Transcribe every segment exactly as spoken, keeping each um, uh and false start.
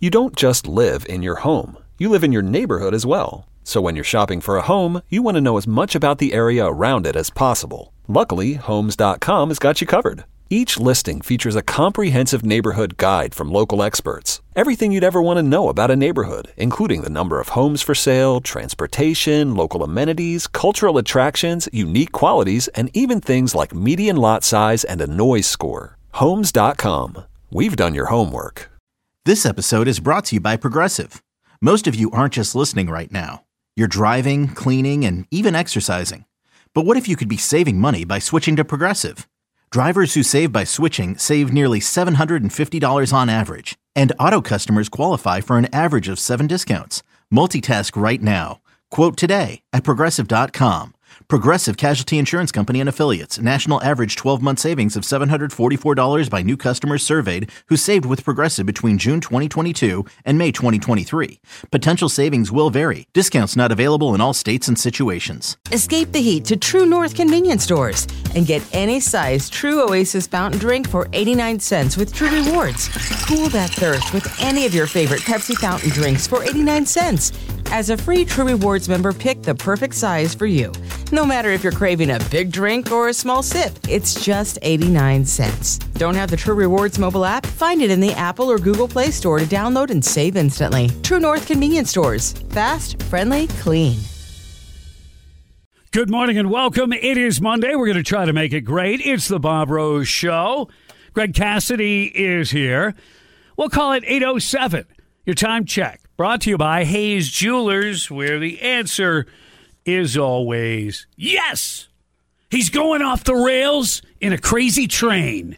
You don't just live in your home. You live in your neighborhood as well. So when you're shopping for a home, you want to know as much about the area around it as possible. Luckily, Homes dot com has got you covered. Each listing features a comprehensive neighborhood guide from local experts. Everything you'd ever want to know about a neighborhood, including the number of homes for sale, transportation, local amenities, cultural attractions, unique qualities, and even things like median lot size and a noise score. Homes dot com. We've done your homework. This episode is brought to you by Progressive. Most of you aren't just listening right now. You're driving, cleaning, and even exercising. But what if you could be saving money by switching to Progressive? Drivers who save by switching save nearly seven hundred fifty dollars on average. And auto customers qualify for an average of seven discounts. Multitask right now. Quote today at Progressive dot com. Progressive Casualty Insurance Company and Affiliates. National average twelve-month savings of seven hundred forty-four dollars by new customers surveyed who saved with Progressive between June twenty twenty-two and May twenty twenty-three. Potential savings will vary. Discounts not available in all states and situations. Escape the heat to True North convenience stores and get any size True Oasis fountain drink for eighty-nine cents with True Rewards. Cool that thirst with any of your favorite Pepsi fountain drinks for eighty-nine cents. As a free True Rewards member, pick the perfect size for you. No matter if you're craving a big drink or a small sip, it's just eighty-nine cents. Don't have the True Rewards mobile app? Find it in the Apple or Google Play Store to download and save instantly. True North convenience stores. Fast, friendly, clean. Good morning and welcome. It is Monday. We're going to try to make it great. It's the Bob Rose Show. Greg Cassidy is here. We'll call it eight oh seven. Your time check. Brought to you by Hayes Jewelers, where the answer is always yes. He's going off the rails in a crazy train.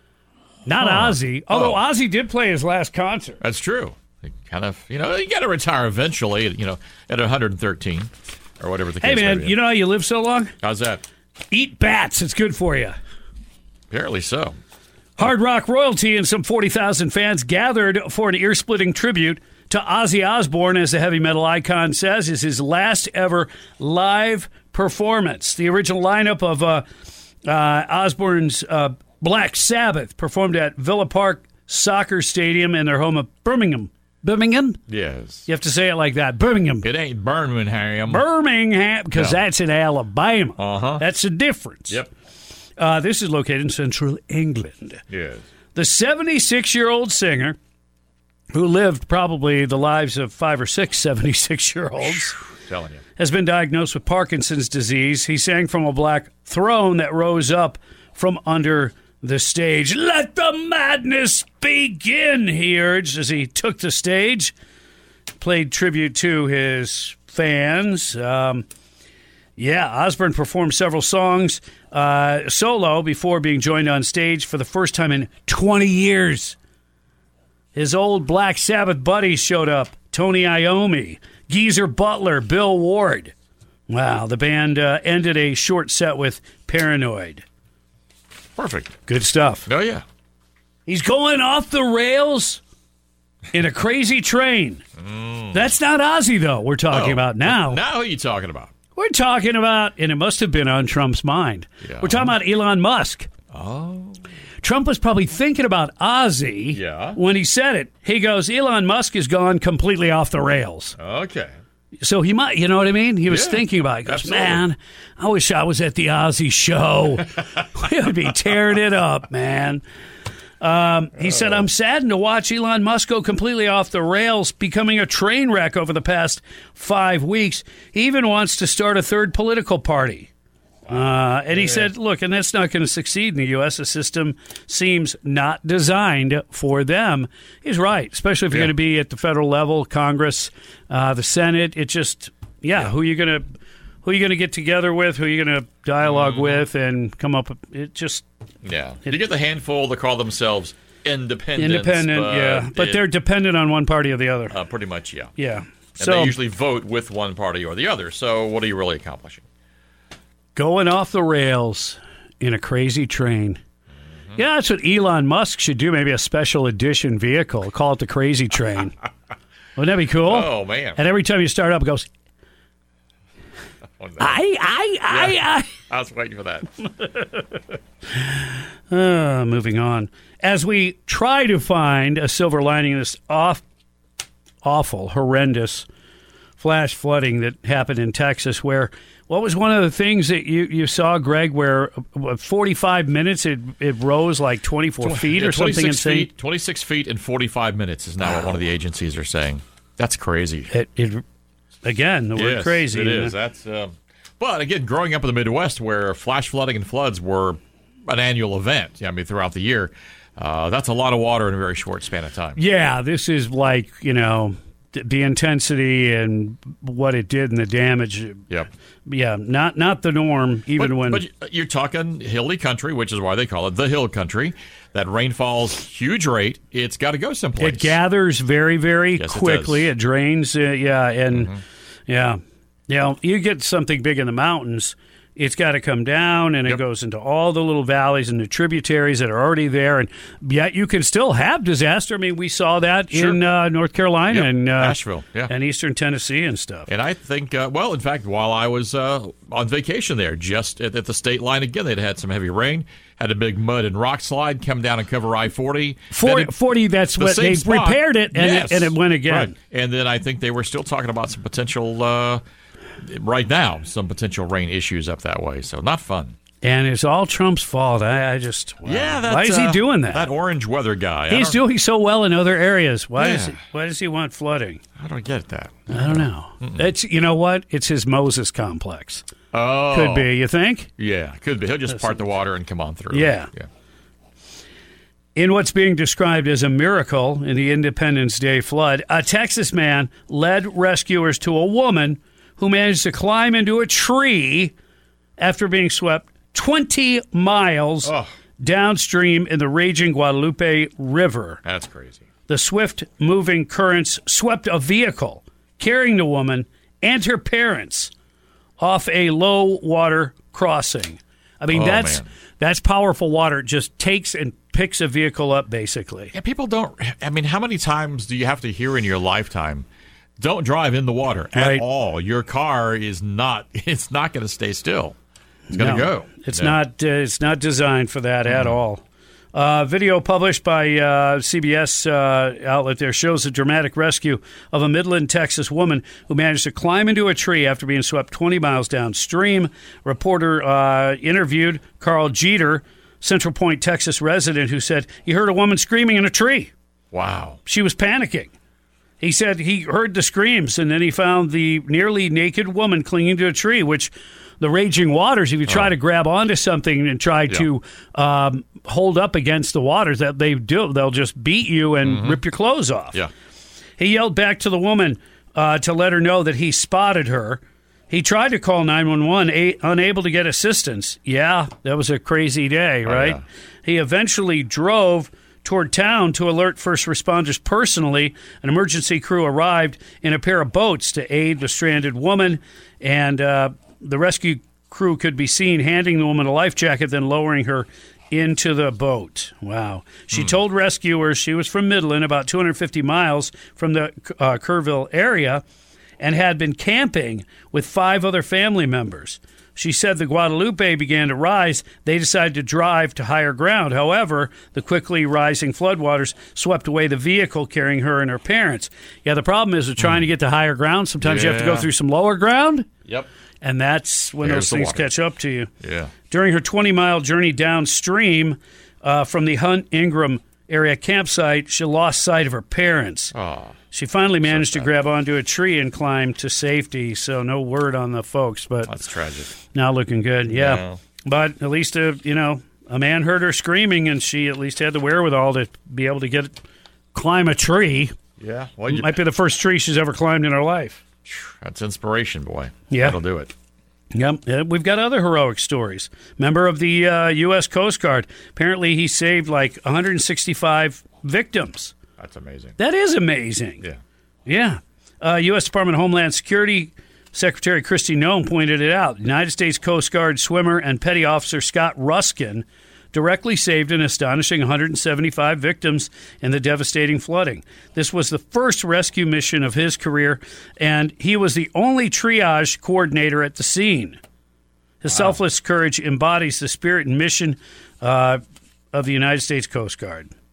Not oh. Ozzy, although oh. Ozzy did play his last concert. That's true. He kind of, you know, you got to retire eventually, you know, at one hundred thirteen or whatever the case may be. Hey, man, you know how you live so long? How's that? Eat bats. It's good for you. Apparently so. Hard rock royalty and some forty thousand fans gathered for an ear-splitting tribute to Ozzy Osbourne, as the heavy metal icon says, is his last ever live performance. The original lineup of uh, uh, Osbourne's uh, Black Sabbath performed at Villa Park Soccer Stadium in their home of Birmingham. Birmingham? Yes. You have to say it like that. Birmingham. It ain't Birmingham. Birmingham, because no. that's in Alabama. Uh-huh. That's the difference. Yep. Uh, this is located in central England. Yes. The seventy-six-year-old singer, who lived probably the lives of five or six seventy-six-year-olds, telling you, has been diagnosed with Parkinson's disease. He sang from a black throne that rose up from under the stage. Let the madness begin, he urged as he took the stage, played tribute to his fans. Um, yeah, Osbourne performed several songs uh, solo before being joined on stage for the first time in twenty years. His old Black Sabbath buddies showed up. Tony Iommi, Geezer Butler, Bill Ward. Wow, the band uh, ended a short set with Paranoid. Perfect. Good stuff. Oh, yeah. He's going off the rails in a crazy train. Mm. That's not Ozzy, though, we're talking oh, about now. Now who are you talking about? We're talking about, and it must have been on Trump's mind, yeah. We're talking about Elon Musk. Oh. Trump was probably thinking about Ozzy yeah. when he said it. He goes, Elon Musk has gone completely off the rails. Okay. So he might, you know what I mean? He was yeah, thinking about it. He goes, absolutely. man, I wish I was at the Ozzy show. We would be tearing it up, man. Um, he oh. said, I'm saddened to watch Elon Musk go completely off the rails, becoming a train wreck over the past five weeks. He even wants to start a third political party. Uh, and he yeah. said, look, and that's not going to succeed in the U S. The system seems not designed for them. He's right, especially if you're yeah. going to be at the federal level, Congress, uh, the Senate. It just, yeah, yeah. who are you going to who are you going to get together with, who are you going to dialogue mm-hmm. with and come up with it just. Yeah. It, you get the handful that call themselves independent. Independent, but yeah. But it, they're dependent on one party or the other. Uh, pretty much, yeah. Yeah. And so, they usually vote with one party or the other. So what are you really accomplishing? Going off the rails in a crazy train. Mm-hmm. Yeah, that's what Elon Musk should do. Maybe a special edition vehicle. Call it the Crazy Train. Wouldn't that be cool? Oh, man. And every time you start up, it goes, oh, no. I, I, I, yeah, I. I was waiting for that. uh, moving on. As we try to find a silver lining in this off awful, horrendous flash flooding that happened in Texas, where what was one of the things that you, you saw, Greg, where uh, forty-five minutes it it rose like twenty-four feet yeah, or something insane? Feet, twenty-six feet in forty-five minutes is now wow. what one of the agencies are saying. That's crazy. It, it Again, the word yes, crazy. It is. That's. Uh, but again, growing up in the Midwest where flash flooding and floods were an annual event, I mean, throughout the year, uh, that's a lot of water in a very short span of time. Yeah, this is like, you know, the intensity and what it did and the damage. Yep. Yeah, not not the norm, even but, when... But you're talking hilly country, which is why they call it the hill country. That rain falls huge rate. It's got to go someplace. It gathers very, very yes, quickly. It, it drains, uh, yeah, and, mm-hmm. yeah. You know, you get something big in the mountains, it's got to come down, and yep. it goes into all the little valleys and the tributaries that are already there, and yet you can still have disaster. I mean, we saw that sure. in uh, North Carolina yep. and uh, Asheville, yeah. and eastern Tennessee and stuff. And I think, uh, well, in fact, while I was uh, on vacation there, just at, at the state line again, they'd had some heavy rain, had a big mud and rock slide come down and cover I forty. forty, forty that's the what they spot. repaired it, and, yes. it, and it went again. Right. And then I think they were still talking about some potential... Uh, right now, some potential rain issues up that way, so not fun. And it's all Trump's fault. I, I just wow. yeah. That's, why is he uh, doing that? That orange weather guy. He's doing so well in other areas. Why yeah. does he, why does he want flooding? I don't get that. I don't know. Mm-mm. It's you know what? It's his Moses complex. Oh, could be. You think? Yeah, could be. He'll just part the water and come on through. Yeah. yeah. In what's being described as a miracle in the Independence Day flood, a Texas man led rescuers to a woman who managed to climb into a tree after being swept twenty miles oh. downstream in the raging Guadalupe River. That's crazy. The swift-moving currents swept a vehicle carrying the woman and her parents off a low-water crossing. I mean, oh, that's man. that's powerful water. It just takes and picks a vehicle up, basically. Yeah, people don't... I mean, how many times do you have to hear in your lifetime... Don't drive in the water at right. all. Your car is not. It's not going to stay still. It's going to no, go. It's yeah. not. Uh, it's not designed for that mm-hmm. at all. Uh, video published by uh, C B S uh, outlet there shows a dramatic rescue of a Midland, Texas woman who managed to climb into a tree after being swept twenty miles downstream. Reporter uh, interviewed Carl Jeter, Central Point, Texas resident, who said he heard a woman screaming in a tree. Wow. She was panicking. He said he heard the screams, and then he found the nearly naked woman clinging to a tree, which the raging waters, if you try oh. to grab onto something and try yeah. to um, hold up against the waters, that they do, they'll just beat you and mm-hmm. rip your clothes off. Yeah. He yelled back to the woman uh, to let her know that he spotted her. He tried to call nine one one, a- unable to get assistance. Yeah, that was a crazy day, right? Oh, yeah. He eventually drove toward town to alert first responders personally. An emergency crew arrived in a pair of boats to aid the stranded woman, and uh, the rescue crew could be seen handing the woman a life jacket, then lowering her into the boat. Wow. She mm. told rescuers she was from Midland, about two hundred fifty miles from the uh, Kerrville area, and had been camping with five other family members. She said the Guadalupe began to rise. They decided to drive to higher ground. However, the quickly rising floodwaters swept away the vehicle carrying her and her parents. Yeah, the problem is with trying mm. to get to higher ground, sometimes yeah. you have to go through some lower ground. Yep. And that's when There's those things water. catch up to you. Yeah. During her twenty-mile journey downstream uh, from the Hunt Ingram area campsite, she lost sight of her parents. Oh. She finally managed so to grab onto a tree and climb to safety, so no word on the folks. But that's tragic. Not looking good, yeah. No. But at least, uh, you know, a man heard her screaming, and she at least had the wherewithal to be able to get climb a tree. Yeah. Well, you, might be the first tree she's ever climbed in her life. That's inspiration, boy. Yeah. That'll do it. Yep. Uh, we've got other heroic stories. Member of the uh, U S Coast Guard. Apparently he saved like one hundred sixty-five victims. That's amazing. That is amazing. Yeah. Yeah. Uh, U S Department of Homeland Security Secretary Kristi Noem pointed it out. United States Coast Guard swimmer and petty officer Scott Ruskin directly saved an astonishing one hundred seventy-five victims in the devastating flooding. This was the first rescue mission of his career, and he was the only triage coordinator at the scene. His wow. selfless courage embodies the spirit and mission uh, of the United States Coast Guard.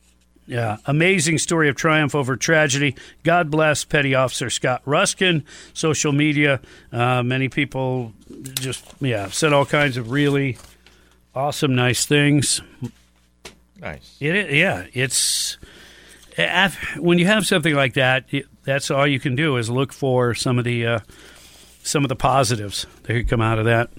Yeah, amazing story of triumph over tragedy. God bless Petty Officer Scott Ruskin. Social media, uh, many people just, yeah, said all kinds of really awesome, nice things. Nice. It, yeah, it's, when you have something like that, that's all you can do is look for some of the, uh, some of the positives that could come out of that.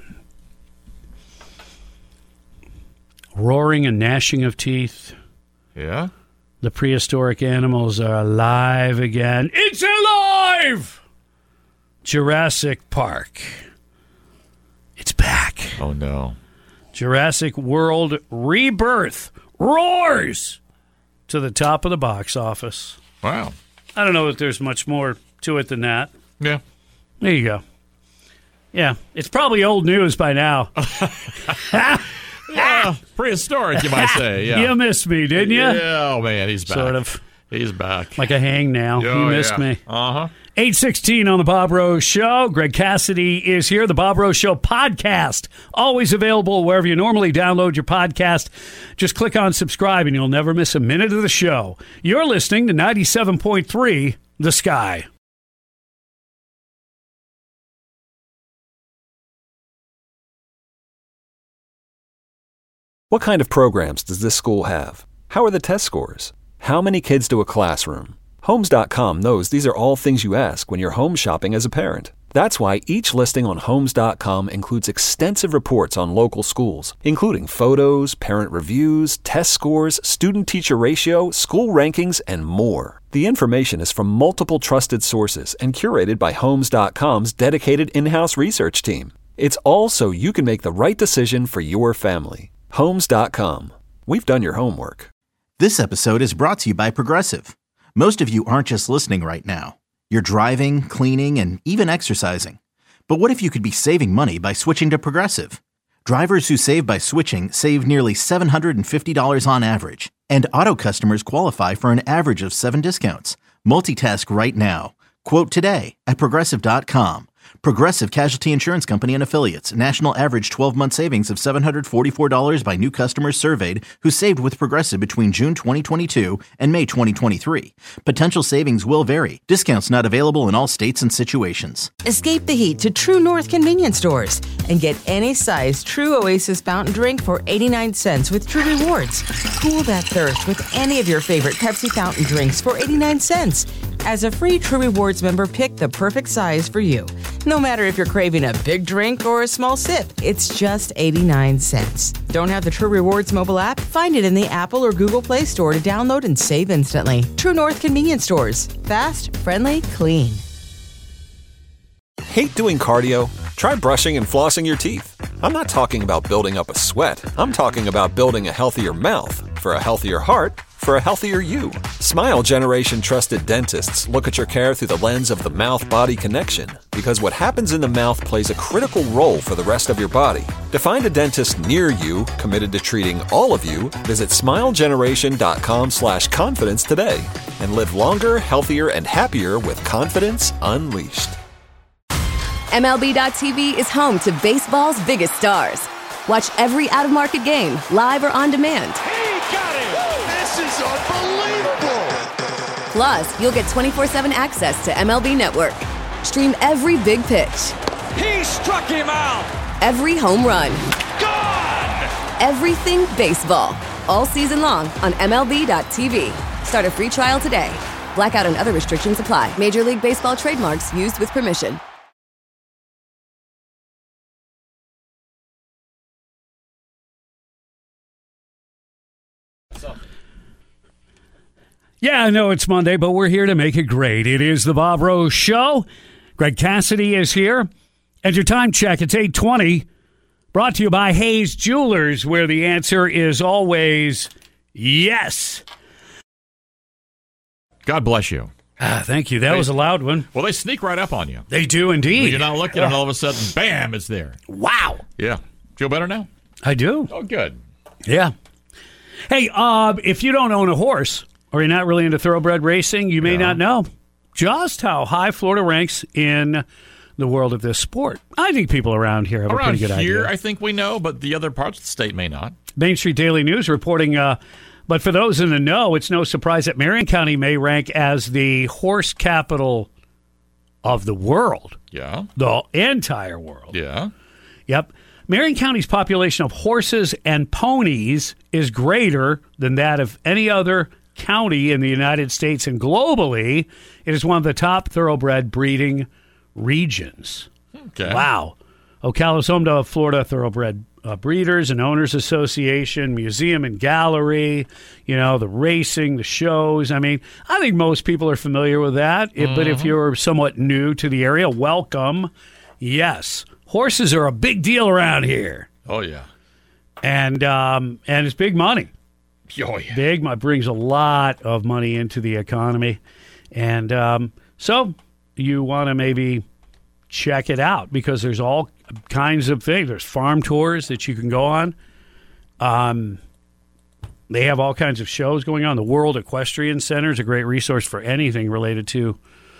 Roaring and gnashing of teeth. Yeah? The prehistoric animals are alive again. It's alive! Jurassic Park. It's back. Oh, no. Jurassic World Rebirth roars to the top of the box office. Wow. I don't know if there's much more to it than that. Yeah. There you go. Yeah, it's probably old news by now. Yeah, prehistoric, you might say. Yeah. You missed me, didn't you? Yeah, oh, man, he's back. Sort of. He's back. Like a hang now. Oh, you missed yeah. me. Uh-huh. eight sixteen on the Bob Rose Show. Greg Cassidy is here. The Bob Rose Show podcast. Always available wherever you normally download your podcast. Just click on subscribe and you'll never miss a minute of the show. You're listening to ninety-seven point three The Sky. What kind of programs does this school have? How are the test scores? How many kids do a classroom? Homes dot com knows these are all things you ask when you're home shopping as a parent. That's why each listing on Homes dot com includes extensive reports on local schools, including photos, parent reviews, test scores, student-teacher ratio, school rankings, and more. The information is from multiple trusted sources and curated by Homes dot com's dedicated in-house research team. It's all so you can make the right decision for your family. Homes dot com. We've done your homework. This episode is brought to you by Progressive. Most of you aren't just listening right now. You're driving, cleaning, and even exercising. But what if you could be saving money by switching to Progressive? Drivers who save by switching save nearly seven hundred fifty dollars on average. And auto customers qualify for an average of seven discounts. Multitask right now. Quote today at Progressive dot com. Progressive Casualty Insurance Company and Affiliates. National average twelve-month savings of seven hundred forty-four dollars by new customers surveyed who saved with Progressive between June twenty twenty-two and May twenty twenty-three. Potential savings will vary. Discounts not available in all states and situations. Escape the heat to True North convenience stores and get any size True Oasis fountain drink for eighty-nine cents with True Rewards. Cool that thirst with any of your favorite Pepsi fountain drinks for eighty-nine cents. As a free True Rewards member, pick the perfect size for you. No matter if you're craving a big drink or a small sip, it's just eighty-nine cents. Don't have the True Rewards mobile app? Find it in the Apple or Google Play Store to download and save instantly. True North convenience stores. Fast, friendly, clean. Hate doing cardio? Try brushing and flossing your teeth. I'm not talking about building up a sweat. I'm talking about building a healthier mouth. For a healthier heart, for a healthier you. Smile Generation trusted dentists look at your care through the lens of the mouth-body connection, because what happens in the mouth plays a critical role for the rest of your body. To find a dentist near you committed to treating all of you, visit smile generation dot com slash confidence today and live longer, healthier, and happier with confidence unleashed. M L B dot T V is home to baseball's biggest stars. Watch every out-of-market game, live or on demand. He got it! This is unbelievable! Plus, you'll get twenty-four seven access to M L B Network. Stream every big pitch. He struck him out! Every home run. Gone! Everything baseball. All season long on M L B dot T V. Start a free trial today. Blackout and other restrictions apply. Major League Baseball trademarks used with permission. Yeah, I know it's Monday, but we're here to make it great. It is the Bob Rose Show. Greg Cassidy is here. And your time check, it's eight twenty. Brought to you by Hayes Jewelers, where the answer is always yes. God bless you. Ah, thank you. That They- was a loud one. Well, they sneak right up on you. They do indeed. You're not looking, and all of a sudden, bam, it's there. Wow. Yeah. Feel better now? I do. Oh, good. Yeah. Hey, uh, if you don't own a horse or you're not really into thoroughbred racing, you may Yeah. not know just how high Florida ranks in the world of this sport. I think people around here have Around a pretty good here, idea. I think we know, but the other parts of the state may not. Main Street Daily News reporting uh, But for those in the know, it's no surprise that Marion County may rank as the horse capital of the world. Yeah. The entire world. Yeah. Yep. Marion County's population of horses and ponies is greater than that of any other county in the United States, and globally, it is one of the top thoroughbred breeding regions. Okay. Wow. Ocala is home to Florida Thoroughbred uh, Breeders and Owners Association, museum and gallery, you know, the racing, the shows. I mean, I think most people are familiar with that, mm-hmm. But if you're somewhat new to the area, welcome. Yes, horses are a big deal around here. Oh, yeah. And, um, and it's big money. Oh, yeah. Big money brings a lot of money into the economy. And um, so you want to maybe check it out because there's all kinds of things. There's farm tours that you can go on. Um, they have all kinds of shows going on. The World Equestrian Center is a great resource for anything related to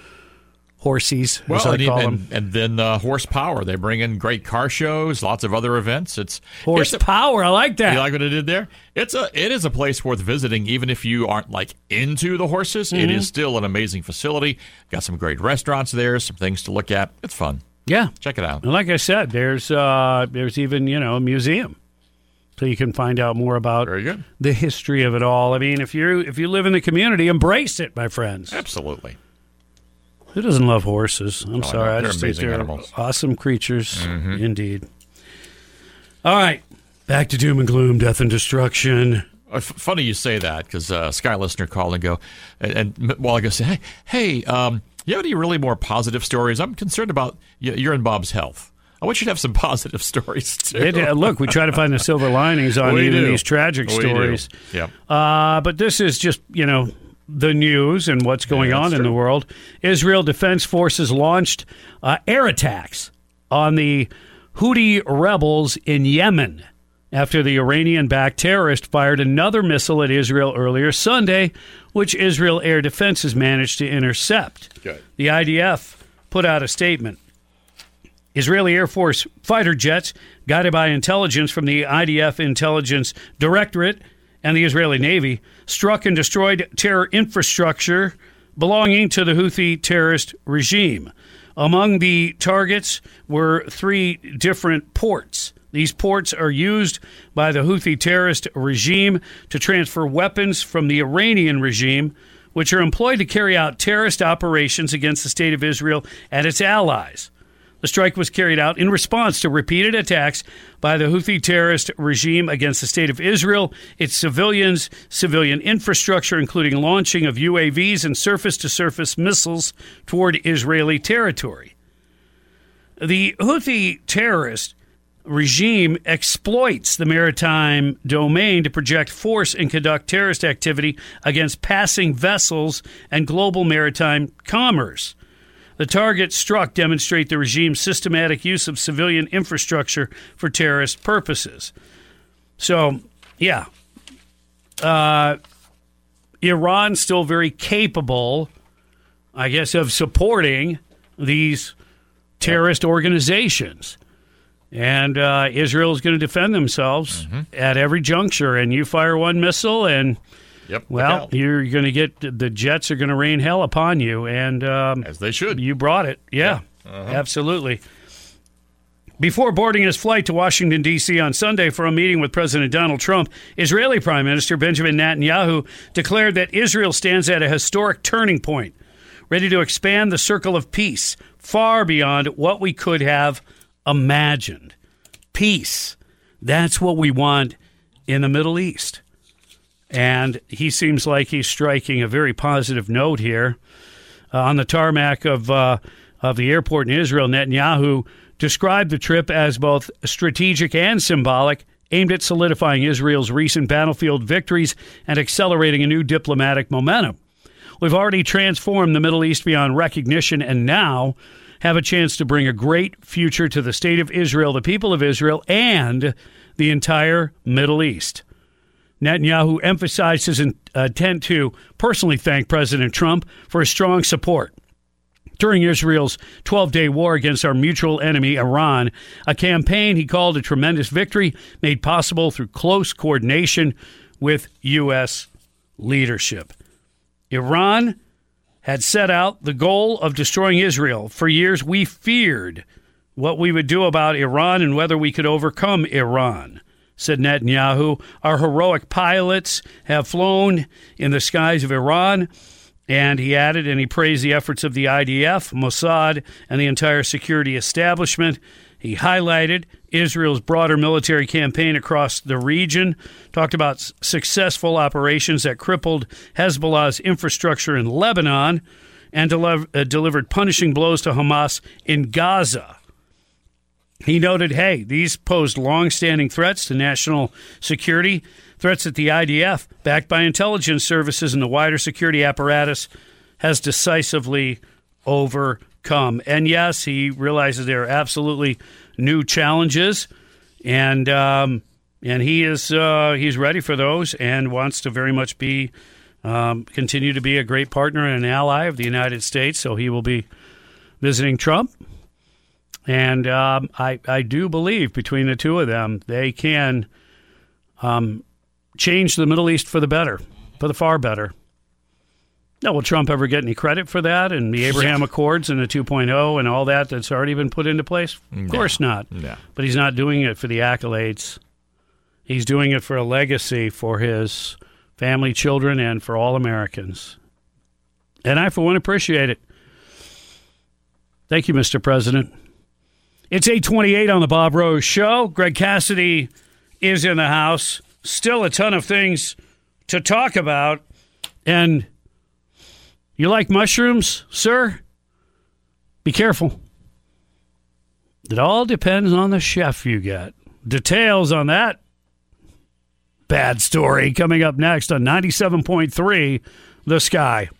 horsies, well, as I and, call and, them. And then uh, horsepower. They bring in great car shows, lots of other events. It's horsepower. I like that. You like what I did there? It's a it is a place worth visiting, even if you aren't like into the horses. Mm-hmm. It is still an amazing facility. Got some great restaurants there, some things to look at. It's fun. Yeah, check it out. And like I said, there's uh, there's even you know a museum, so you can find out more about Very good. the history of it all. I mean, if you if you live in the community, embrace it, my friends. Absolutely. Who doesn't love horses? I'm Oh, sorry. I they're just think amazing they're animals. awesome creatures, mm-hmm. indeed. All right, back to doom and gloom, death and destruction. Uh, f- funny you say that because uh, Sky listener called and go, and, and while I go say, hey, hey, um, you have any really more positive stories? I'm concerned about y- your and Bob's health. I want you to have some positive stories too. It, uh, look, we try to find the silver linings on We even do. these tragic We stories. do. Yeah. Uh, but this is just, you know, the news and what's going Yeah, on that's in true. the world. Israel Defense Forces launched uh, air attacks on the Houthi rebels in Yemen after the Iranian-backed terrorist fired another missile at Israel earlier Sunday, which Israel Air Defenses managed to intercept. Okay. The I D F put out a statement. Israeli Air Force fighter jets, guided by intelligence from the I D F Intelligence Directorate and the Israeli Navy, struck and destroyed terror infrastructure belonging to the Houthi terrorist regime. Among the targets were three different ports. These ports are used by the Houthi terrorist regime to transfer weapons from the Iranian regime, which are employed to carry out terrorist operations against the State of Israel and its allies. The strike was carried out in response to repeated attacks by the Houthi terrorist regime against the State of Israel, its civilians, civilian infrastructure, including launching of U A Vs and surface-to-surface missiles toward Israeli territory. The Houthi terrorist regime exploits the maritime domain to project force and conduct terrorist activity against passing vessels and global maritime commerce. The targets struck demonstrate the regime's systematic use of civilian infrastructure for terrorist purposes. So, yeah. Uh, Iran's still very capable, I guess, of supporting these terrorist organizations. And uh, Israel is going to defend themselves mm-hmm. at every juncture. And you fire one missile and... Yep. Well, you're going to get the jets are going to rain hell upon you, and um, as they should. You brought it, yeah, yeah. Uh-huh. Absolutely. Before boarding his flight to Washington D C on Sunday for a meeting with President Donald Trump, Israeli Prime Minister Benjamin Netanyahu declared that Israel stands at a historic turning point, ready to expand the circle of peace far beyond what we could have imagined. Peace. That's what we want in the Middle East. And he seems like he's striking a very positive note here. Uh, on the tarmac of uh, of the airport in Israel, Netanyahu described the trip as both strategic and symbolic, aimed at solidifying Israel's recent battlefield victories and accelerating a new diplomatic momentum. We've already transformed the Middle East beyond recognition and now have a chance to bring a great future to the state of Israel, the people of Israel, and the entire Middle East. Netanyahu emphasized his intent to personally thank President Trump for his strong support during Israel's twelve-day war against our mutual enemy, Iran, a campaign he called a tremendous victory made possible through close coordination with U S leadership. Iran had set out the goal of destroying Israel. For years, we feared what we would do about Iran and whether we could overcome Iran, said Netanyahu. Our heroic pilots have flown in the skies of Iran. And he added, and he praised the efforts of the I D F, Mossad, and the entire security establishment. He highlighted Israel's broader military campaign across the region, talked about successful operations that crippled Hezbollah's infrastructure in Lebanon, and del- uh, delivered punishing blows to Hamas in Gaza. He noted, hey, these posed long-standing threats to national security, threats that the I D F, backed by intelligence services and the wider security apparatus, has decisively overcome. And yes, he realizes there are absolutely new challenges, and um, and he is uh, he's ready for those and wants to very much be um, continue to be a great partner and an ally of the United States. So he will be visiting Trump. And um, I, I do believe between the two of them, they can um, change the Middle East for the better, for the far better. Now, will Trump ever get any credit for that and the Abraham yeah. Accords and the two point oh and all that that's already been put into place? Of no. course not. No. But he's not doing it for the accolades. He's doing it for a legacy for his family, children, and for all Americans. And I, for one, appreciate it. Thank you, Mister President. It's eight twenty-eight on the Bob Rose Show. Greg Cassidy is in the house. Still a ton of things to talk about. And you like mushrooms, sir? Be careful. It all depends on the chef you get. Details on that bad story coming up next on ninety-seven point three The Sky.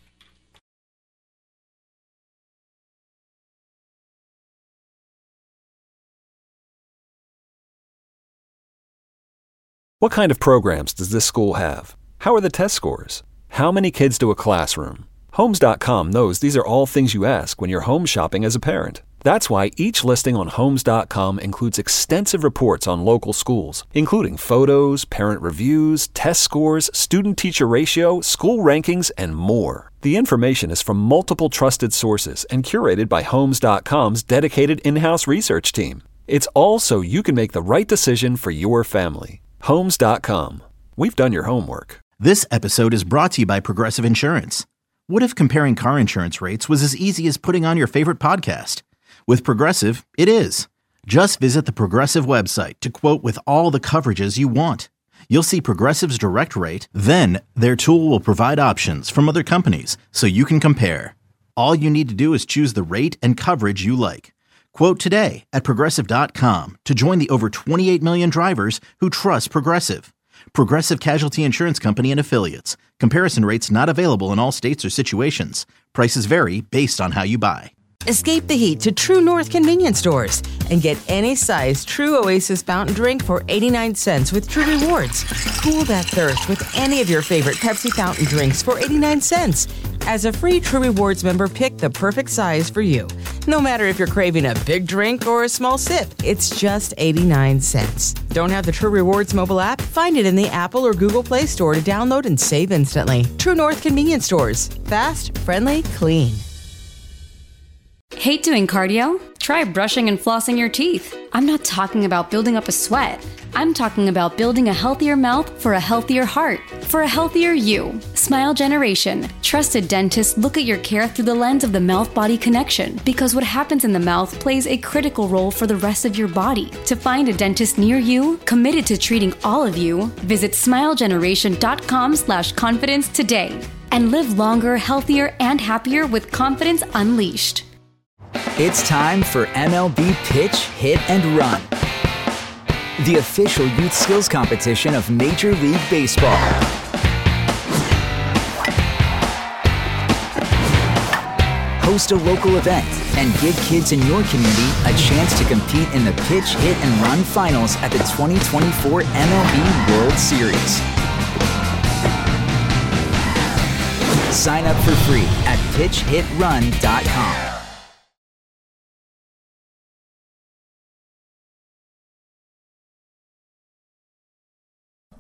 What kind of programs does this school have? How are the test scores? How many kids do a classroom? Homes dot com knows these are all things you ask when you're home shopping as a parent. That's why each listing on Homes dot com includes extensive reports on local schools, including photos, parent reviews, test scores, student-teacher ratio, school rankings, and more. The information is from multiple trusted sources and curated by Homes dot com's dedicated in-house research team. It's all so you can make the right decision for your family. Homes dot com. We've done your homework. This episode is brought to you by Progressive Insurance. What if comparing car insurance rates was as easy as putting on your favorite podcast? With Progressive, it is. Just visit the Progressive website to quote with all the coverages you want. You'll see Progressive's direct rate, then their tool will provide options from other companies so you can compare. All you need to do is choose the rate and coverage you like. Quote today at Progressive dot com to join the over twenty-eight million drivers who trust Progressive. Progressive Casualty Insurance Company and Affiliates. Comparison rates not available in all states or situations. Prices vary based on how you buy. Escape the heat to True North convenience stores and get any size True Oasis fountain drink for eighty-nine cents with True Rewards. Cool that thirst with any of your favorite Pepsi fountain drinks for eighty-nine cents. As a free True Rewards member, pick the perfect size for you. No matter if you're craving a big drink or a small sip, it's just eighty-nine cents. Don't have the True Rewards mobile app? Find it in the Apple or Google Play Store to download and save instantly. True North convenience stores. Fast, friendly, clean. Hate doing cardio? Try brushing and flossing your teeth. I'm not talking about building up a sweat. I'm talking about building a healthier mouth for a healthier heart, for a healthier you. Smile Generation. Trusted dentists look at your care through the lens of the mouth-body connection, because what happens in the mouth plays a critical role for the rest of your body. To find a dentist near you, committed to treating all of you, visit smile generation dot com slash confidence today. And live longer, healthier, and happier with confidence unleashed. It's time for M L B Pitch, Hit, and Run, the official youth skills competition of Major League Baseball. Host a local event and give kids in your community a chance to compete in the Pitch, Hit, and Run finals at the twenty twenty-four M L B World Series. Sign up for free at pitch hit run dot com.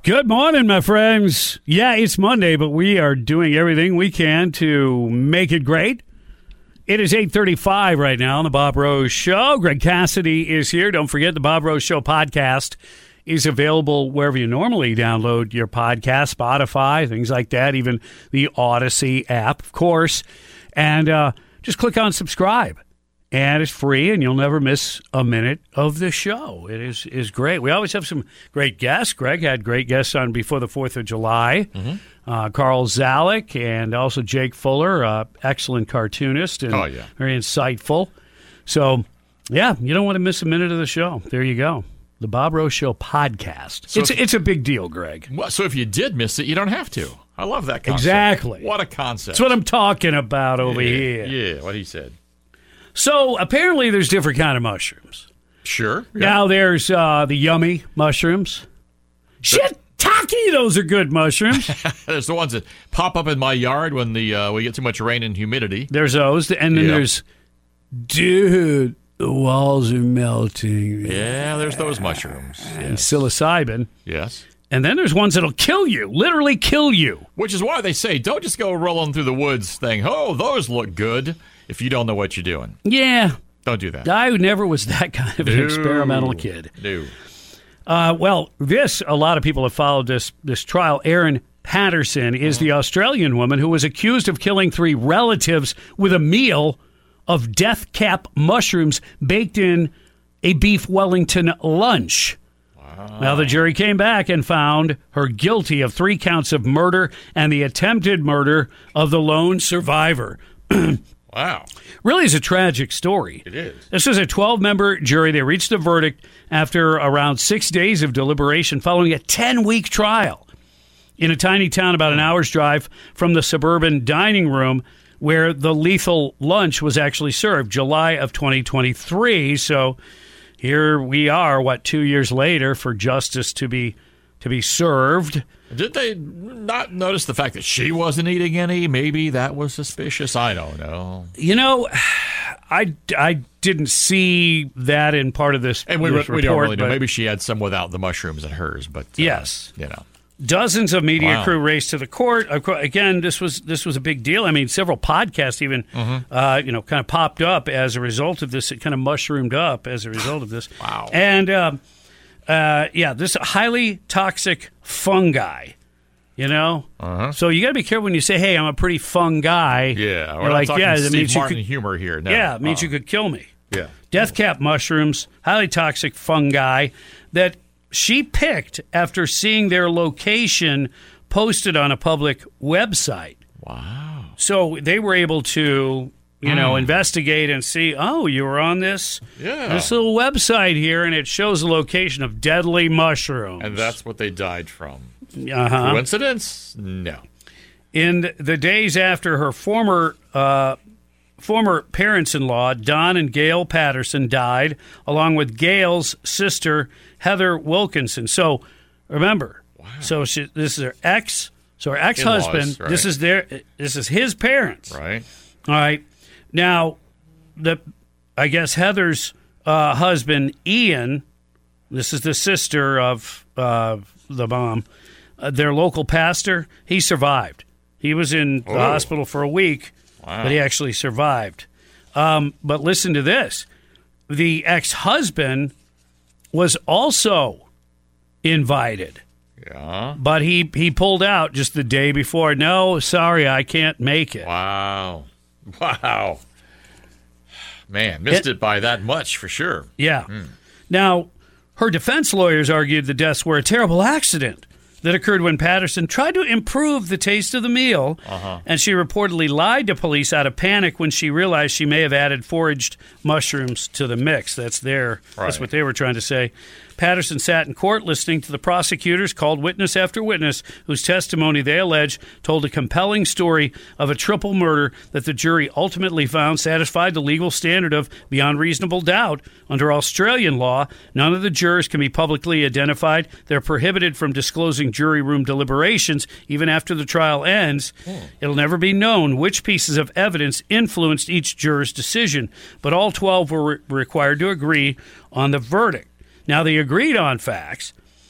Good morning, my friends. Yeah, it's Monday, but we are doing everything we can to make it great. It is eight thirty-five right now on the Bob Rose Show. Greg Cassidy is here. Don't forget the Bob Rose Show podcast is available wherever you normally download your podcast, Spotify, things like that, even the Odyssey app, of course. And uh, just click on subscribe. And it's free, and you'll never miss a minute of the show. It is is great. We always have some great guests. Greg had great guests on before the fourth of July. Mm-hmm. Uh, Carl Zalek and also Jake Fuller, uh, excellent cartoonist and oh, yeah. very insightful. So, yeah, you don't want to miss a minute of the show. There you go. The Bob Rose Show podcast. So it's, if, it's a big deal, Greg. So if you did miss it, you don't have to. I love that concept. Exactly. What a concept. That's what I'm talking about over yeah, here. Yeah, what he said. So apparently there's different kind of mushrooms. Sure. Yeah. Now there's uh, the yummy mushrooms. Shiitake, those are good mushrooms. There's the ones that pop up in my yard when the uh, we get too much rain and humidity. There's those. And then yep. there's, dude, the walls are melting. Yeah, there's those mushrooms. And yes. psilocybin. Yes. And then there's ones that'll kill you, literally kill you. Which is why they say, don't just go rolling through the woods saying, oh, those look good, if you don't know what you're doing. Yeah. Don't do that. I never was that kind of an no. experimental kid. No. Uh, well, this, a lot of people have followed this this trial. Erin Patterson is the Australian woman who was accused of killing three relatives with a meal of death cap mushrooms baked in a beef Wellington lunch. Wow. Now, the jury came back and found her guilty of three counts of murder and the attempted murder of the lone survivor. Wow. Really is a tragic story. It is. This is a twelve-member jury. They reached a verdict after around six days of deliberation following a ten-week trial in a tiny town about an hour's drive from the suburban dining room where the lethal lunch was actually served, July of twenty twenty-three. So here we are, what, two years later for justice to be to be served. Did they not notice the fact that she wasn't eating any? Maybe that was suspicious. I don't know. You know, I, I didn't see that in part of this, and we, this we report. don't really know. But Maybe she had some without the mushrooms in hers. But uh, yes, you know, dozens of media wow. crew raced to the court. Again, this was this was a big deal. I mean, several podcasts even, mm-hmm. uh, you know, kind of popped up as a result of this. It kind of mushroomed up as a result of this. Wow. And uh, uh, yeah, this highly toxic fungi. You know, uh-huh. so you got to be careful when you say, "Hey, I'm a pretty fun guy." Yeah, we're You're not like, talking yeah, Steve that means Martin you could, humor here. No. Yeah, it means uh-uh. you could kill me. Yeah, death cap mushrooms, highly toxic fungi that she picked after seeing their location posted on a public website. Wow! So they were able to, you know, mm. investigate and see. Oh, you were on this yeah. this little website here, and it shows the location of deadly mushrooms, and that's what they died from. Uh-huh. Coincidence? No. In the days after her former uh, former parents-in-law, Don and Gail Patterson, died, along with Gail's sister, Heather Wilkinson. So, remember, wow. so she, this is her ex, so her ex-husband. In-laws, right. This is their, this is his parents. Right. All right. Now, the I guess Heather's uh, husband, Ian. This is the sister of uh, the mom. Uh, their local pastor, he survived. He was in the oh. hospital for a week, wow. but he actually survived. Um, but listen to this. The ex-husband was also invited. Yeah. But he, he pulled out just the day before. No, sorry, I can't make it. Wow. Wow. Man, missed it, it by that much for sure. Yeah. Mm. Now, her defense lawyers argued the deaths were a terrible accident that occurred when Patterson tried to improve the taste of the meal, uh-huh. and she reportedly lied to police out of panic when she realized she may have added foraged mushrooms to the mix. That's their, right. That's what they were trying to say. Patterson sat in court listening to the prosecutors, called witness after witness, whose testimony they allege told a compelling story of a triple murder that the jury ultimately found satisfied the legal standard of beyond reasonable doubt. Under Australian law, none of the jurors can be publicly identified. They're prohibited from disclosing jury room deliberations even after the trial ends. Oh. It'll never be known which pieces of evidence influenced each juror's decision, but all twelve were re- required to agree on the verdict. Now, they agreed on facts,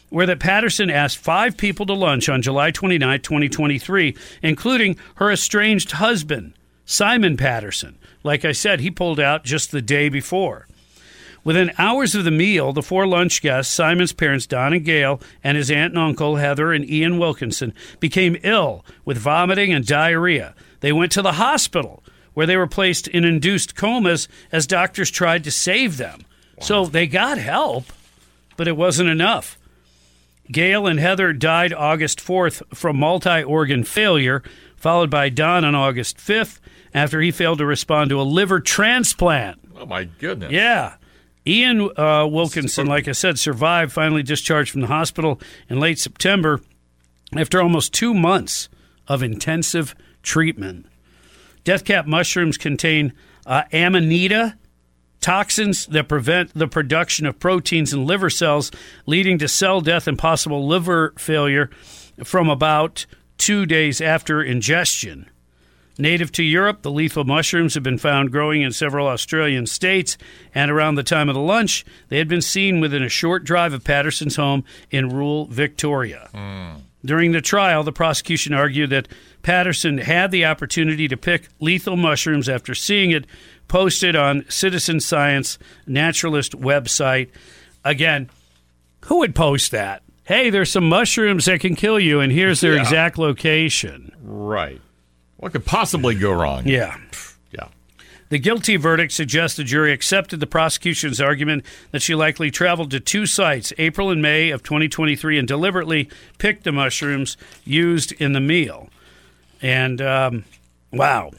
were that Patterson asked five people to lunch on July twenty-ninth, twenty twenty-three, including her estranged husband, Simon Patterson. Like I said, he pulled out just the day before. Within hours of the meal, the four lunch guests, Simon's parents, Don and Gail, and his aunt and uncle, Heather and Ian Wilkinson, became ill with vomiting and diarrhea. They went to the hospital, where they were placed in induced comas as doctors tried to save them. Wow. So they got help, but it wasn't enough. Gail and Heather died August fourth from multi-organ failure, followed by Don on August fifth after he failed to respond to a liver transplant. Oh, my goodness. Yeah. Ian uh, Wilkinson, like I said, survived, finally discharged from the hospital in late September after almost two months of intensive treatment. Death cap mushrooms contain uh, amanita, toxins that prevent the production of proteins in liver cells, leading to cell death and possible liver failure from about two days after ingestion. Native to Europe, the lethal mushrooms have been found growing in several Australian states, and around the time of the lunch, they had been seen within a short drive of Patterson's home in rural Victoria. Mm. During the trial, the prosecution argued that Patterson had the opportunity to pick lethal mushrooms after seeing it posted on Citizen Science Naturalist website. Again, who would post that? Hey, there's some mushrooms that can kill you, and here's their yeah. exact location. Right. What could possibly go wrong? Yeah. Yeah. The guilty verdict suggests the jury accepted the prosecution's argument that she likely traveled to two sites, April and May of twenty twenty-three, and deliberately picked the mushrooms used in the meal. And, um, wow.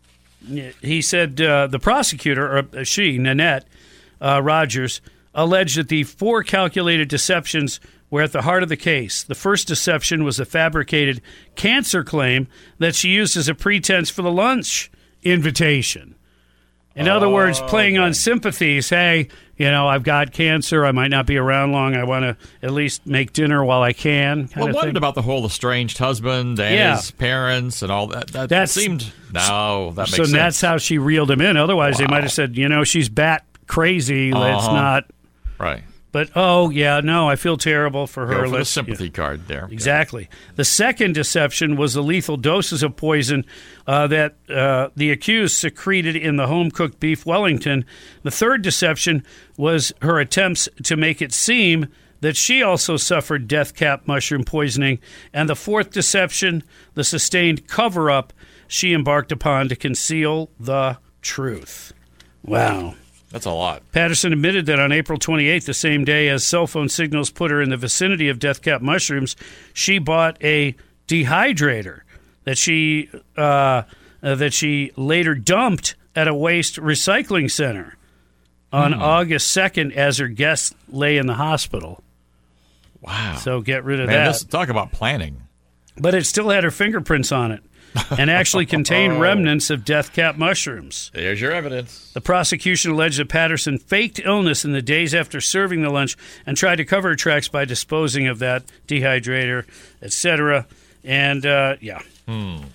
He said uh, the prosecutor, or she, Nanette uh, Rogers, alleged that the four calculated deceptions were at the heart of the case. The first deception was a fabricated cancer claim that she used as a pretense for the lunch invitation. In oh, other words, playing okay. on sympathies. Hey, you know, I've got cancer. I might not be around long. I want to at least make dinner while I can. Well, what about the whole estranged husband and yeah. his parents and all that? That that's, seemed... No, that makes so sense. So that's how she reeled him in. Otherwise, wow. they might have said, you know, she's bat crazy. Uh-huh. Let's not... Right. But, oh, yeah, no, I feel terrible for her. Go for Let's, the sympathy yeah. card there. Exactly. Yeah. The second deception was the lethal doses of poison uh, that uh, the accused secreted in the home-cooked beef Wellington. The third deception was her attempts to make it seem that she also suffered death cap mushroom poisoning. And the fourth deception, the sustained cover-up she embarked upon to conceal the truth. Wow. That's a lot. Patterson admitted that on April twenty-eighth, the same day as cell phone signals put her in the vicinity of death cap mushrooms, she bought a dehydrator that she uh, uh, that she later dumped at a waste recycling center on mm. August second as her guests lay in the hospital. Wow. So get rid of Man, that. This, talk about planning. But it still had her fingerprints on it. And actually contained remnants of death cap mushrooms. There's your evidence. The prosecution alleged that Patterson faked illness in the days after serving the lunch and tried to cover her tracks by disposing of that dehydrator, et cetera. And, uh, yeah. Hmm.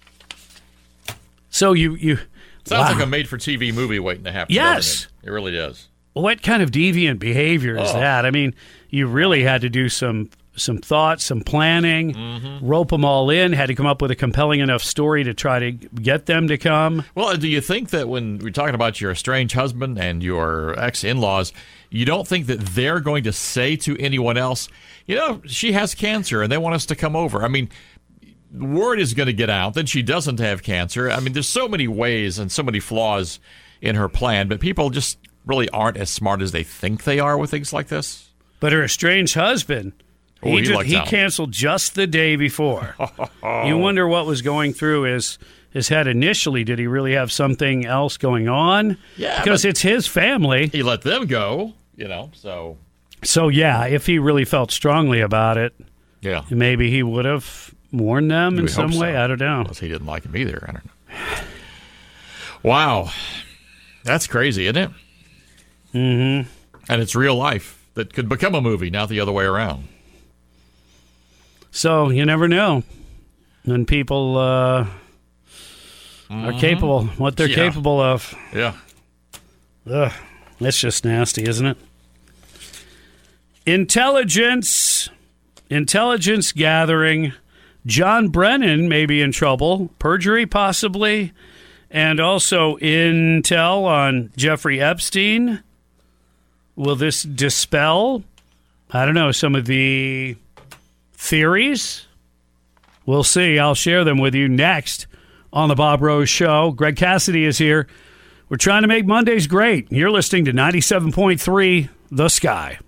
So you... you Sounds wow. like a made-for-T V movie waiting to happen. Yes. It? it really does. What kind of deviant behavior is oh. that? I mean, you really had to do some... some thought, some planning, mm-hmm. rope them all in, had to come up with a compelling enough story to try to get them to come. Well, do you think that when we're talking about your estranged husband and your ex-in-laws, you don't think that they're going to say to anyone else, you know, she has cancer and they want us to come over? I mean, word is going to get out that she doesn't have cancer. I mean, there's so many ways and so many flaws in her plan, but people just really aren't as smart as they think they are with things like this. But her estranged husband... Oh, he he, just, he out. canceled just the day before. You wonder what was going through his his head initially. Did he really have something else going on? Yeah, because it's his family. He let them go, you know. So, so yeah, if he really felt strongly about it, yeah, maybe he would have warned them in some way. So. I don't know. Unless he didn't like him either. I don't know. Wow, that's crazy, isn't it? Mm-hmm. And it's real life that could become a movie, not the other way around. So you never know when people uh, mm-hmm. are capable, what they're yeah. capable of. Yeah. Ugh, that's just nasty, isn't it? Intelligence intelligence gathering. John Brennan may be in trouble. Perjury, possibly. And also intel on Jeffrey Epstein. Will this dispel, I don't know, some of the theories? We'll see. I'll share them with you next on the Bob Rose Show. Greg Cassidy is here. We're trying to make Mondays great. You're listening to ninety-seven point three The Sky.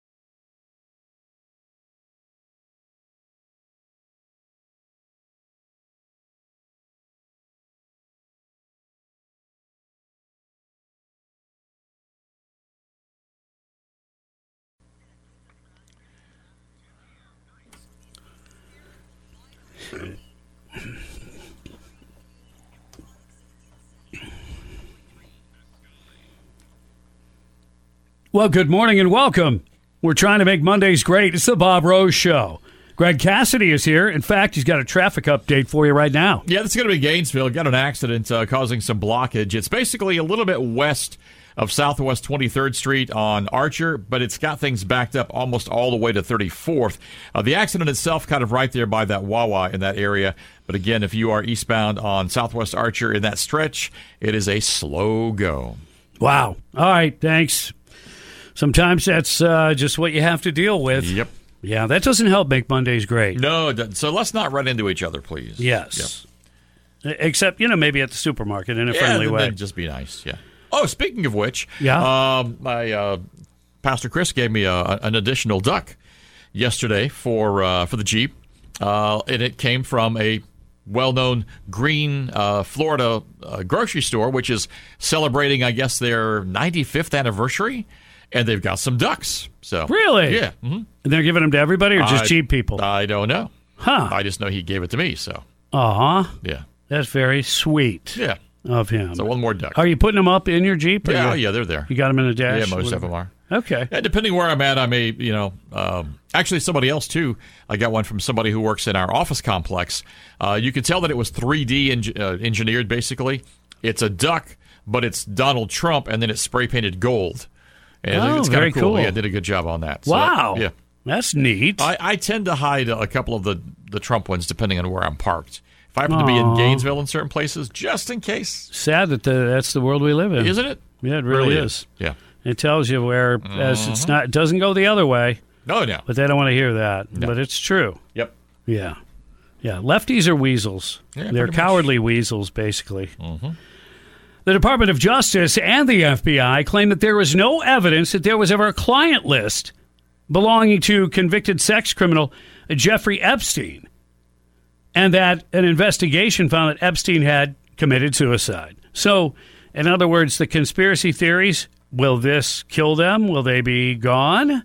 Well, good morning and welcome. We're trying to make Mondays great. It's the Bob Rose Show. Greg Cassidy is here. In fact, he's got a traffic update for you right now. Yeah, this is going to be Gainesville. Got an accident uh, causing some blockage. It's basically a little bit west of Southwest twenty-third Street on Archer, but it's got things backed up almost all the way to thirty-fourth. Uh, the accident itself kind of right there by that Wawa in that area. But again, if you are eastbound on Southwest Archer in that stretch, it is a slow go. Wow. All right, thanks. Sometimes that's uh, just what you have to deal with. Yep. Yeah, that doesn't help make Mondays great. No, it doesn't. So let's not run into each other, please. Yes. Yep. Except, you know, maybe at the supermarket in a yeah, friendly then, way. Then just be nice, yeah. Oh, speaking of which, yeah. um, my uh, Pastor Chris gave me a, an additional duck yesterday for uh, for the Jeep, uh, and it came from a well-known green uh, Florida uh, grocery store, which is celebrating, I guess, their ninety-fifth anniversary. And they've got some ducks. So really? Yeah. Mm-hmm. And they're giving them to everybody or just I, Jeep people? I don't know. Huh. I just know he gave it to me, so. Uh-huh. Yeah. That's very sweet yeah. of him. So one more duck. Are you putting them up in your Jeep? Yeah, you, yeah, they're there. You got them in a dash? Yeah, most whatever. of them are. Okay. Yeah, depending where I'm at, I may, you know, um, actually somebody else, too. I got one from somebody who works in our office complex. Uh, you can tell that it was three D en- uh, engineered, basically. It's a duck, but it's Donald Trump, and then it's spray-painted gold. And oh, it's very kind of cool. cool. Yeah, did a good job on that. So, wow. Yeah. That's neat. I, I tend to hide a couple of the, the Trump ones depending on where I'm parked. If I happen Aww. to be in Gainesville in certain places, just in case. Sad that the, that's the world we live in. Isn't it? Yeah, it really, really is. is. Yeah. It tells you where mm-hmm. as it's not. It doesn't go the other way. No, no. But they don't want to hear that. No. But it's true. Yep. Yeah. Yeah. Lefties are weasels. Yeah, They're cowardly much. weasels, basically. Mm-hmm. The Department of Justice and the F B I claim that there was no evidence that there was ever a client list belonging to convicted sex criminal Jeffrey Epstein, and that an investigation found that Epstein had committed suicide. So, in other words, the conspiracy theories, will this kill them? Will they be gone?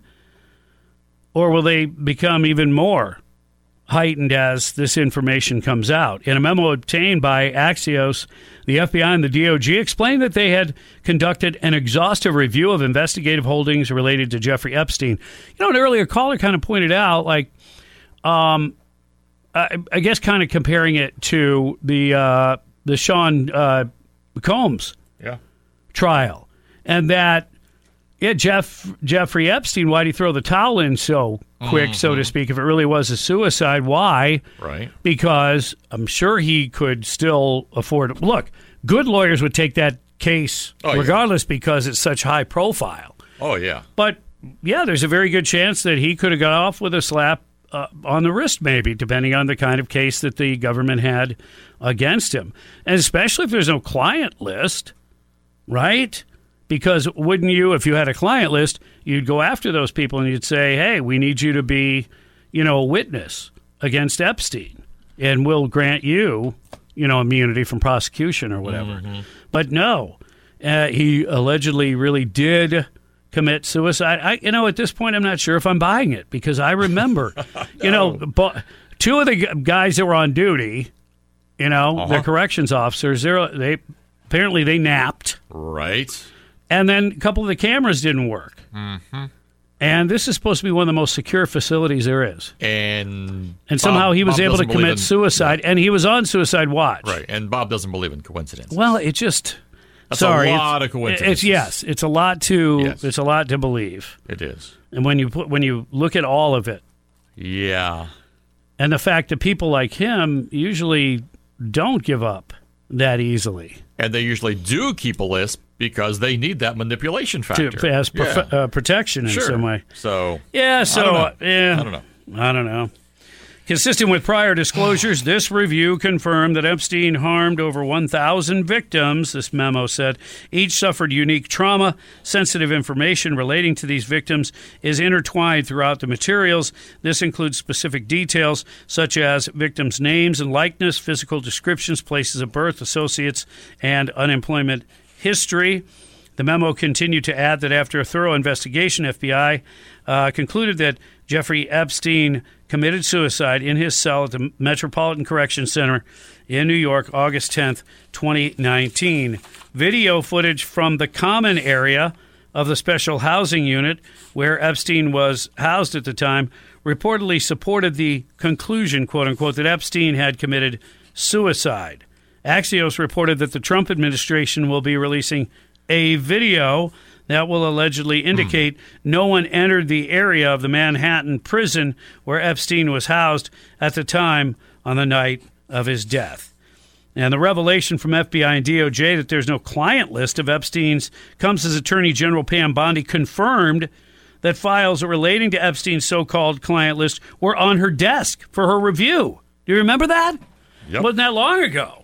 Or will they become even more heightened as this information comes out? In a memo obtained by Axios, the F B I and the D O J explained that they had conducted an exhaustive review of investigative holdings related to Jeffrey Epstein. You know, an earlier caller kind of pointed out, like, um, I, I guess kind of comparing it to the uh, the Sean uh, Combs yeah. trial, and that, yeah, Jeff Jeffrey Epstein, why'd he throw the towel in so quick, mm-hmm. so to speak, if it really was a suicide? Why? Right. Because I'm sure he could still afford it. Look, good lawyers would take that case oh, regardless yeah. because it's such high profile. Oh, yeah. But, yeah, there's a very good chance that he could have got off with a slap uh, on the wrist, maybe, depending on the kind of case that the government had against him. And especially if there's no client list, right? Because wouldn't you, if you had a client list, you'd go after those people and you'd say, hey, we need you to be, you know, a witness against Epstein, and we'll grant you, you know, immunity from prosecution or whatever. Mm-hmm. But no, uh, he allegedly really did commit suicide. I, you know, at this point, I'm not sure if I'm buying it, because I remember, no. you know, bu- two of the guys that were on duty, you know, uh-huh. the corrections officers, they apparently they napped. Right. And then a couple of the cameras didn't work. Mm-hmm. And this is supposed to be one of the most secure facilities there is. And and somehow Bob, he was Bob able to commit in, suicide, yeah. and he was on suicide watch. Right, and Bob doesn't believe in coincidences. Well, it just... That's sorry, a lot it's, of coincidences. It's, yes, it's a lot to yes. it's a lot to believe. It is. And when you put, when you look at all of it, Yeah. And the fact that people like him usually don't give up that easily. And they usually do keep a list because they need that manipulation factor. To, as prof- yeah. uh, protection in sure. some way. So, yeah, so, I don't know. Uh, yeah, I don't know. I don't know. Consistent with prior disclosures, this review confirmed that Epstein harmed over one thousand victims, this memo said. Each suffered unique trauma. Sensitive information relating to these victims is intertwined throughout the materials. This includes specific details such as victims' names and likeness, physical descriptions, places of birth, associates, and unemployment history. The memo continued to add that after a thorough investigation, F B I uh, concluded that Jeffrey Epstein committed suicide in his cell at the Metropolitan Correction Center in New York, August tenth, twenty nineteen. Video footage from the common area of the special housing unit where Epstein was housed at the time reportedly supported the conclusion, quote-unquote, that Epstein had committed suicide. Axios reported that the Trump administration will be releasing a video that will allegedly indicate mm. no one entered the area of the Manhattan prison where Epstein was housed at the time on the night of his death. And the revelation from F B I and D O J that there's no client list of Epstein's comes as Attorney General Pam Bondi confirmed that files relating to Epstein's so-called client list were on her desk for her review. Do you remember that? Yep. Wasn't that long ago?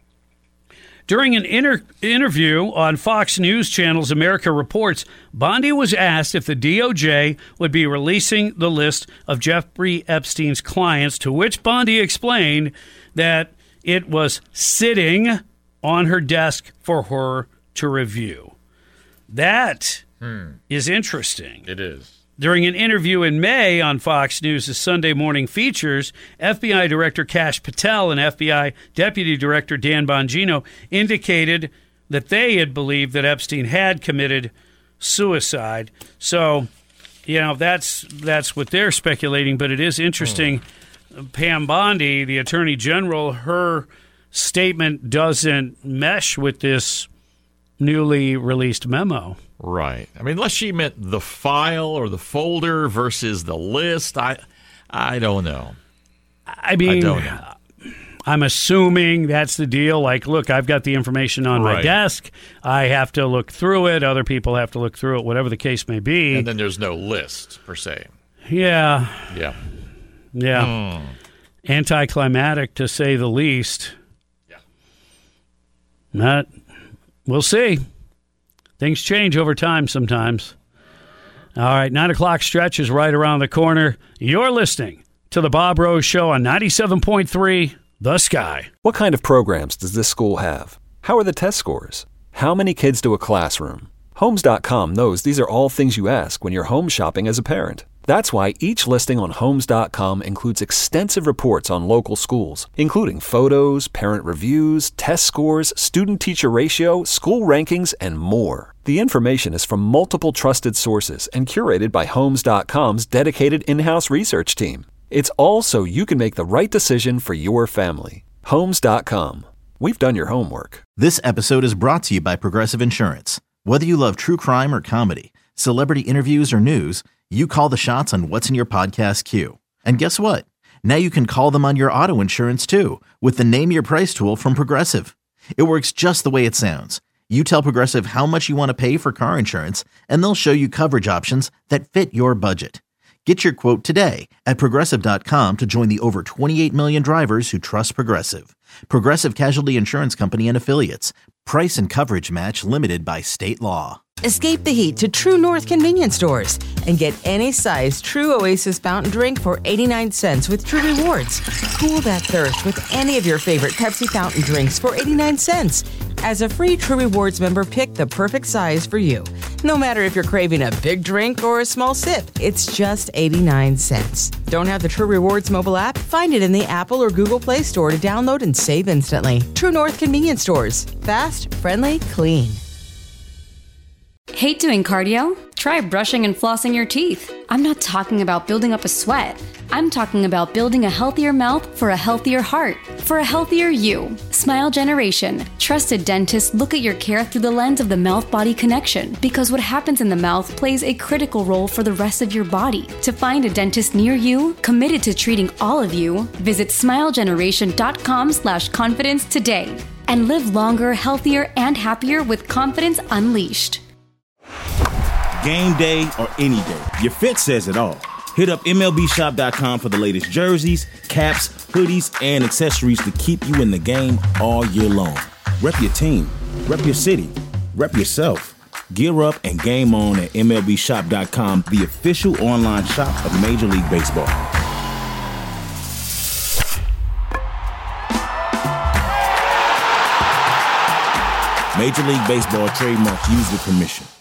During an inter- interview on Fox News Channel's America Reports, Bondi was asked if the D O J would be releasing the list of Jeffrey Epstein's clients, to which Bondi explained that it was sitting on her desk for her to review. That hmm. is interesting. It is. During an interview in May on Fox News' Sunday Morning Features, F B I Director Kash Patel and F B I Deputy Director Dan Bongino indicated that they had believed that Epstein had committed suicide. So, you know, that's that's what they're speculating, but it is interesting. Hmm. Pam Bondi, the Attorney General, her statement doesn't mesh with this newly released memo. Right. I mean, unless she meant the file or the folder versus the list, I I don't know. I mean, I don't know. I'm assuming that's the deal. Like, look, I've got the information on right. my desk. I have to look through it. Other people have to look through it, whatever the case may be. And then there's no list, per se. Yeah. Yeah. Yeah. Mm. Anticlimactic, to say the least. Yeah. Not, we'll see. Things change over time sometimes. All right, nine o'clock stretch is right around the corner. You're listening to the Bob Rose Show on ninety-seven point three, The Sky. What kind of programs does this school have? How are the test scores? How many kids do a classroom? Homes dot com knows these are all things you ask when you're home shopping as a parent. That's why each listing on Homes dot com includes extensive reports on local schools, including photos, parent reviews, test scores, student-teacher ratio, school rankings, and more. The information is from multiple trusted sources and curated by Homes dot com's dedicated in-house research team. It's all so you can make the right decision for your family. Homes dot com. We've done your homework. This episode is brought to you by Progressive Insurance. Whether you love true crime or comedy, celebrity interviews or news, you call the shots on what's in your podcast queue. And guess what? Now you can call them on your auto insurance too with the Name Your Price tool from Progressive. It works just the way it sounds. You tell Progressive how much you want to pay for car insurance, and they'll show you coverage options that fit your budget. Get your quote today at Progressive dot com to join the over twenty-eight million drivers who trust Progressive. Progressive Casualty Insurance Company and Affiliates. Price and coverage match limited by state law. Escape the heat to True North convenience stores and get any size True Oasis fountain drink for eighty-nine cents with True Rewards. Cool that thirst with any of your favorite Pepsi fountain drinks for eighty-nine cents. As a free True Rewards member, pick the perfect size for you. No matter if you're craving a big drink or a small sip, it's just eighty-nine cents. Don't have the True Rewards mobile app? Find it in the Apple or Google Play Store to download and save instantly. True North convenience stores. Fast, friendly, clean. Hate doing cardio? Try brushing and flossing your teeth. I'm not talking about building up a sweat. I'm talking about building a healthier mouth for a healthier heart, for a healthier you. Smile Generation. Trusted dentists look at your care through the lens of the mouth-body connection, because what happens in the mouth plays a critical role for the rest of your body. To find a dentist near you, committed to treating all of you, visit smilegeneration.com slash confidence today. And live longer, healthier, and happier with confidence unleashed. Game day or any day, your fit says it all. Hit up M L B shop dot com for the latest jerseys, caps, hoodies, and accessories to keep you in the game all year long. Rep your team, rep your city, rep yourself. Gear up and game on at M L B shop dot com, the official online shop of Major League Baseball. Major League Baseball trademarks used with permission.